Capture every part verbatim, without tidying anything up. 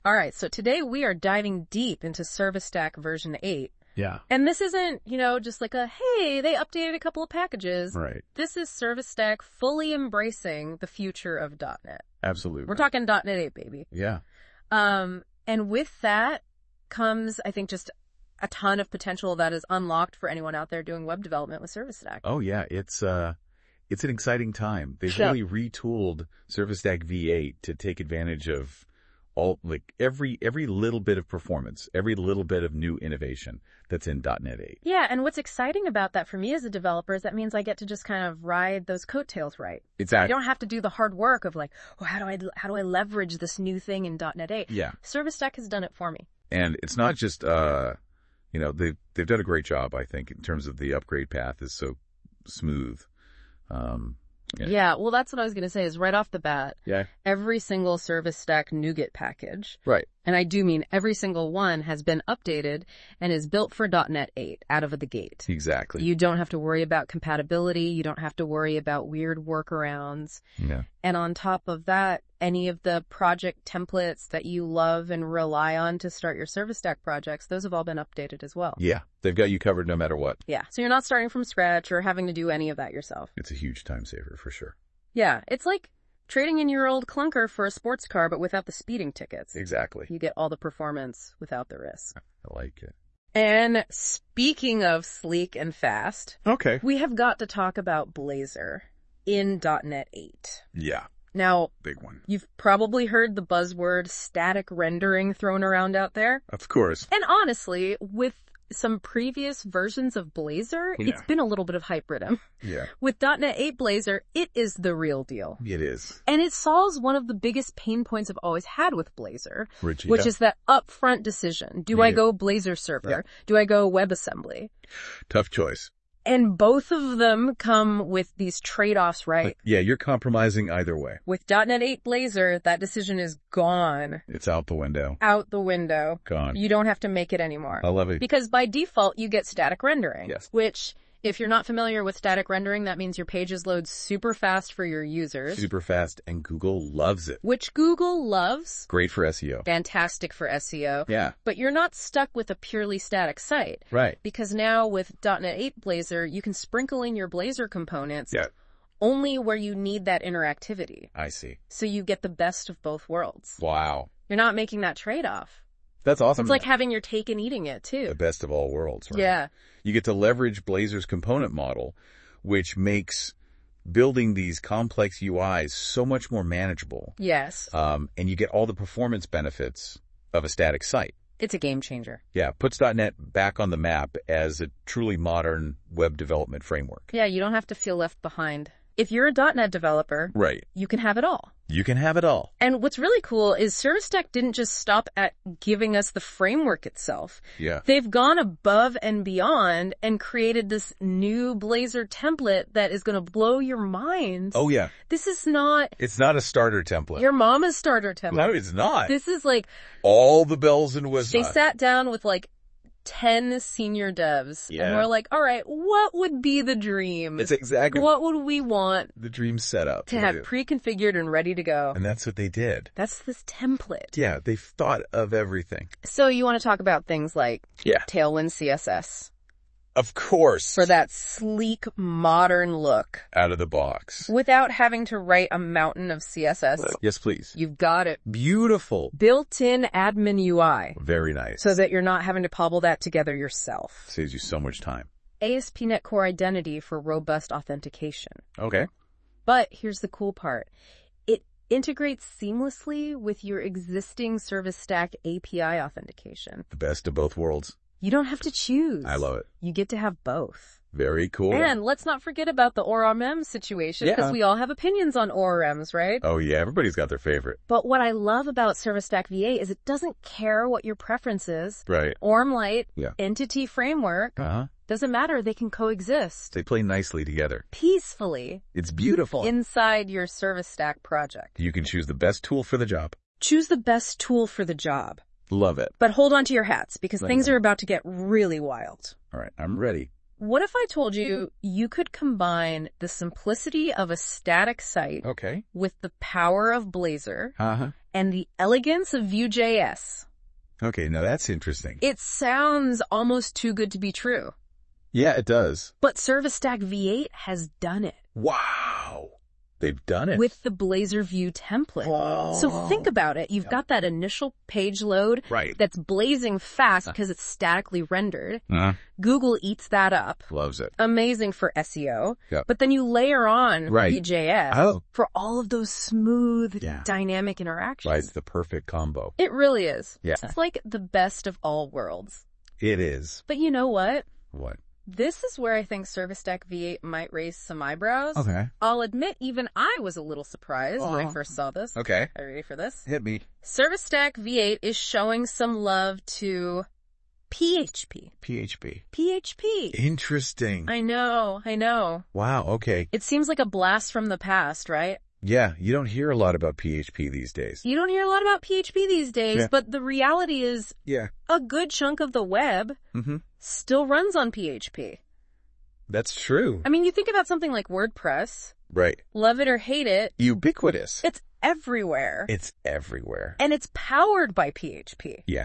All right, so today we are diving deep into Service Stack version eight. Yeah. And this isn't, you know, just like a, hey, they updated a couple of packages. Right. This is Service Stack fully embracing the future of .NET. Absolutely. We're talking .NET eight, baby. Yeah. Um, and with that comes, I think, just a ton of potential that is unlocked for anyone out there doing web development with Service Stack. Oh, yeah. It's, uh, it's an exciting time. They've Yeah. really retooled Service Stack V eight to take advantage of all, like, every, every little bit of performance, every little bit of new innovation that's in .NET eight. Yeah, and what's exciting about that for me as a developer is that means I get to just kind of ride those coattails right. Exactly. I don't have to do the hard work of like, oh, how do I how do I leverage this new thing in .NET eight? Yeah. Service Stack has done it for me. And it's not just, uh, you know, they've, they've done a great job, I think, in terms of the upgrade path is so smooth. Um, Yeah. yeah. well, that's what I was going to say is right off the bat, Yeah. every single Service Stack NuGet package, Right. and I do mean every single one, has been updated and is built for .NET eight out of the gate. Exactly. You don't have to worry about compatibility. You don't have to worry about weird workarounds. Yeah. And on top of that, any of the project templates that you love and rely on to start your Service Stack projects, those have all been updated as well. Yeah. They've got you covered no matter what. Yeah. So you're not starting from scratch or having to do any of that yourself. It's a huge time saver for sure. Yeah. It's like trading in your old clunker for a sports car, but without the speeding tickets. Exactly. You get all the performance without the risk. I like it. And speaking of sleek and fast, Okay. we have got to talk about Blazor in .NET eight. Yeah. Now, Big one. you've probably heard the buzzword static rendering thrown around out there. Of course. And honestly, with some previous versions of Blazor, Yeah. it's been a little bit of hype ridden. Yeah. With .NET eight Blazor, it is the real deal. It is. And it solves one of the biggest pain points I've always had with Blazor, Which, which yeah. is that upfront decision. Do I Yeah. go Blazor server? Yeah. Do I go WebAssembly? Tough choice. And both of them come with these trade-offs, right? But yeah, you're compromising either way. With .NET eight Blazor, that decision is gone, It's out the window. out the window. Gone. You don't have to make it anymore. I love it. Because by default, you get static rendering. Yes. Which, if you're not familiar with static rendering, that means your pages load super fast for your users. Super fast, and Google loves it. Which Google loves. Great for S E O. Fantastic for S E O. Yeah. But you're not stuck with a purely static site. Right. Because now with .NET eight Blazor, you can sprinkle in your Blazor components Yeah. only where you need that interactivity. I see. So you get the best of both worlds. Wow. You're not making that trade-off. That's awesome. It's like having your cake and eating it, the too. best of all worlds, right? Yeah. You get to leverage Blazor's component model, which makes building these complex U Is so much more manageable. Yes. Um, and you get all the performance benefits of a static site. It's a game changer. Yeah, puts .NET back on the map as a truly modern web development framework. Yeah, you don't have to feel left behind. If you're a .NET developer, Right. you can have it all. You can have it all. And what's really cool is Service Stack didn't just stop at giving us the framework itself. Yeah. They've gone above and beyond and created this new Blazor template that is going to blow your mind. Oh, yeah. This is not It's not a starter template. your mama's starter template. No, it's not. This is like, All the bells and whistles. they sat down with like ten senior devs Yeah. and we're like, all right, what would be the dream? It's exactly What would we want the dream setup. to have pre-configured and ready to go? And that's what they did. That's this template. Yeah, they've thought of everything. So you want to talk about things like Yeah. Tailwind C S S Of course. for that sleek, modern look Out of the box. without having to write a mountain of C S S. Yes, please. You've got it. Beautiful. Built-in admin U I Very nice. so that you're not having to cobble that together yourself. Saves you so much time. A S P dot NET Core Identity for robust authentication. Okay. But here's the cool part. It integrates seamlessly with your existing Service Stack A P I authentication. The best of both worlds. You don't have to choose. I love it. You get to have both. Very cool. And let's not forget about the O R M situation, because Yeah. we all have opinions on O R Ms, right? Oh, yeah. Everybody's got their favorite. But what I love about Service Stack V eight is it doesn't care what your preference is. Right. O R M Lite, Yeah. Entity Framework, Uh-huh. doesn't matter. They can coexist They play nicely together. peacefully It's beautiful. inside your Service Stack project. You can choose the best tool for the job. Choose the best tool for the job. Love it. But hold on to your hats, because Right. things are about to get really wild. All right. I'm ready. What if I told you you could combine the simplicity of a static site Okay. with the power of Blazor Uh-huh. and the elegance of Vue.js. Okay, now that's interesting. It sounds almost too good to be true. Yeah, it does. But Service Stack V eight has done it. Wow. They've done it. With the Blazor View template. Whoa. So think about it. You've got that initial page load Right. that's blazing fast because it's statically rendered. Uh, Google eats that up. loves it. Amazing for S E O. Yep. But then you layer on Right. Vue.js Oh. for all of those smooth, Yeah. dynamic interactions. Right, it's the perfect combo. It really is. Yeah. It's like the best of all worlds. It is. But you know what? What? This is where I think Service Stack V eight might raise some eyebrows. Okay. I'll admit, even I was a little surprised when I Aw. first saw this. Okay. Are you ready for this? Hit me. Service Stack V eight is showing some love to P H P. P H P. P H P. Interesting. I know, I know. Wow, okay. It seems like a blast from the past, right? Yeah, you don't hear a lot about P H P these days. You don't hear a lot about P H P these days, Yeah. but the reality is Yeah. a good chunk of the web Mm-hmm. still runs on P H P. That's true. I mean, you think about something like WordPress, Right. love it or hate it, Ubiquitous. it's everywhere. It's everywhere. And it's powered by P H P. Yeah.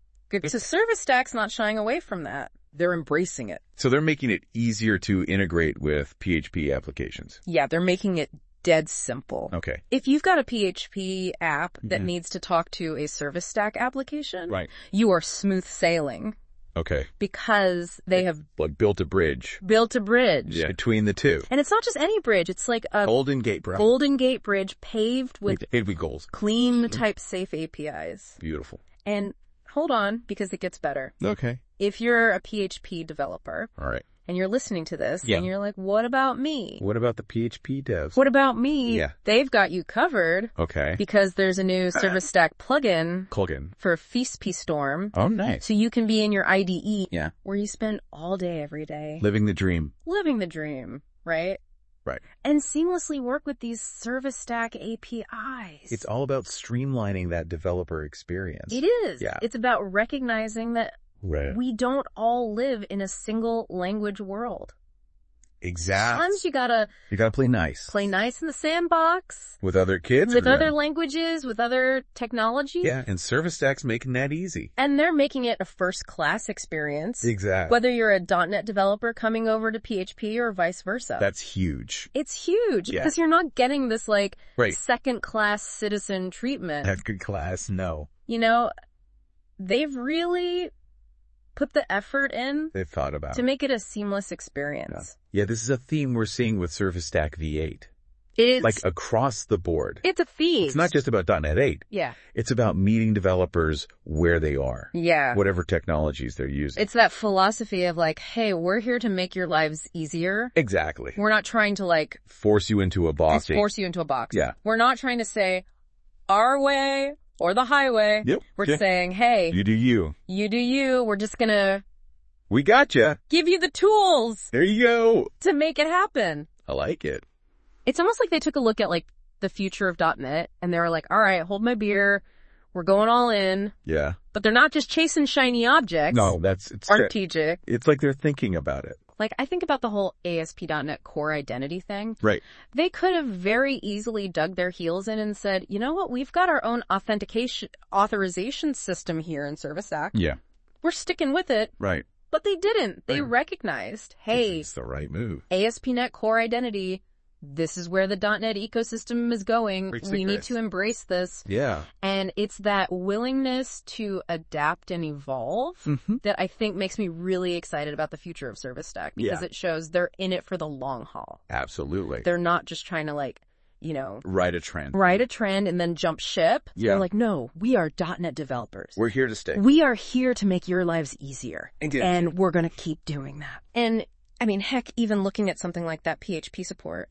So Service Stack's not shying away from that. They're embracing it. So they're making it easier to integrate with P H P applications. Yeah, they're making it dead simple. Okay. If you've got a P H P app that Mhm. needs to talk to a Service Stack application, Right. you are smooth sailing Okay. because they have Like built a bridge built a bridge. between the two. And it's not just any bridge, it's like a Golden Gate, bro. Golden Gate bridge paved with It'd be goals. clean type safe A P Is. Beautiful. And hold on, because it gets better. Okay. If you're a P H P developer All right. and you're listening to this Yeah. and you're like, what about me? What about the P H P devs? What about me? Yeah. They've got you covered Okay. because there's a new Service Stack plugin Colgan. for Feast P Storm. Oh, nice. So you can be in your I D E Yeah. where you spend all day every day Living the dream. living the dream, right? Right. And seamlessly work with these Service Stack A P Is. It's all about streamlining that developer experience. It is. Yeah. It's about recognizing that Right. we don't all live in a single language world. Exactly. Sometimes you gotta You gotta play nice. play nice in the sandbox With other kids? with or- other languages, with other technology. Yeah, and Service Stack's making that easy. And they're making it a first class experience. Exactly. Whether you're a dot net developer coming over to P H P or vice versa. That's huge. It's huge Yeah. because you're not getting this like Right. second class citizen treatment. That's good class. No. You know, they've really put the effort in They've thought about to it. make it a seamless experience. Yeah, this is a theme we're seeing with Service Stack V eight. It's Like across the board. it's a feast. It's not just about dot net eight. Yeah. It's about meeting developers where they are. Yeah. Whatever technologies they're using. It's that philosophy of like, hey, we're here to make your lives easier. Exactly. We're not trying to like Force you into a box. force you into a box. Yeah. We're not trying to say our way or the highway. Yep. We're Yeah. saying, hey, You do you. you do you. We're just gonna We gotcha. give you the tools There you go. to make it happen. I like it. It's almost like they took a look at like the future of dot net and they were like, all right, hold my beer. We're going all in. Yeah. But they're not just chasing shiny objects. No, that's, it's, Strategic. it's like they're thinking about it. Like, I think about the whole A S P dot net core identity thing. Right. They could have very easily dug their heels in and said, you know what? We've got our own authentication, authorization system here in Service Stack. Yeah. We're sticking with it. Right. But they didn't. They Right. recognized, hey, It's the right move. A S P dot net core identity, this is where the .NET ecosystem is going. Great We need secrets. to embrace this. Yeah. And it's that willingness to adapt and evolve Mm-hmm. that I think makes me really excited about the future of Service Stack because Yeah. it shows they're in it for the long haul. Absolutely. They're not just trying to like, you know, Ride a trend. ride a trend and then jump ship. Yeah. They're like, no, we are .NET developers. We're here to stay. We are here to make your lives easier. Indeed. And we're going to keep doing that. And I mean, heck, even looking at something like that P H P support,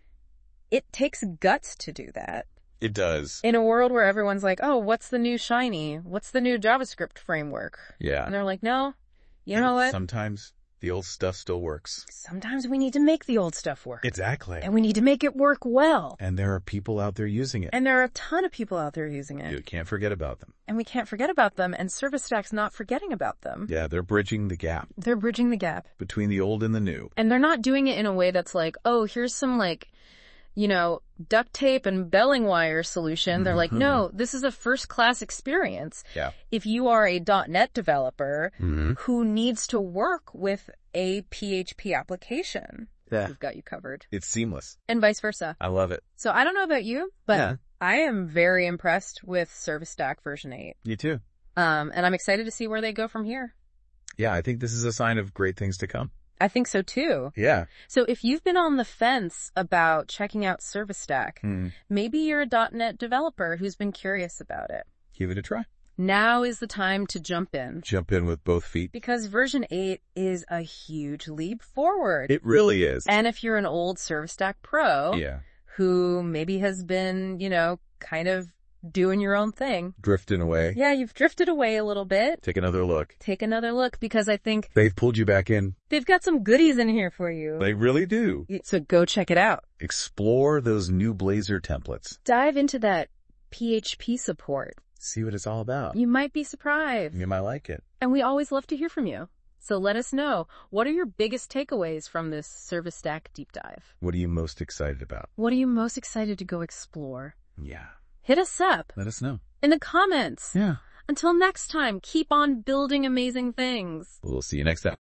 it takes guts to do that. It does. In a world where everyone's like, oh, what's the new shiny? What's the new JavaScript framework? Yeah. And they're like, no, you know what? Sometimes the old stuff still works. Sometimes we need to make the old stuff work. Exactly. And we need to make it work well. And there are people out there using it. And there are a ton of people out there using it. You can't forget about them. And we can't forget about them. And Service Stack's not forgetting about them. Yeah, they're bridging the gap They're bridging the gap. between the old and the new. And they're not doing it in a way that's like, oh, here's some like, you know, duct tape and belling wire solution. They're like, no, this is a first-class experience. Yeah. If you are a .NET developer Mm-hmm. who needs to work with a P H P application, Yeah. we've got you covered. It's seamless. And vice versa. I love it. So I don't know about you, but Yeah. I am very impressed with ServiceStack version eight. You too. Um, and I'm excited to see where they go from here. Yeah, I think this is a sign of great things to come. I think so too. Yeah. So if you've been on the fence about checking out ServiceStack, Mm. maybe you're a .NET developer who's been curious about it. Give it a try. Now is the time to jump in. Jump in with both feet. Because version eight is a huge leap forward. It really is. And if you're an old ServiceStack pro Yeah. who maybe has been, you know, kind of doing your own thing. Drifting away. Yeah, you've drifted away a little bit. Take another look. Take another look because I think They've pulled you back in. they've got some goodies in here for you. They really do. So go check it out. Explore those new Blazor templates. Dive into that P H P support. See what it's all about. You might be surprised. You might like it. And we always love to hear from you. So let us know. What are your biggest takeaways from this ServiceStack deep dive? What are you most excited about? What are you most excited to go explore? Yeah. Hit us up Let us know. in the comments. Yeah. Until next time, keep on building amazing things. We'll see you next time.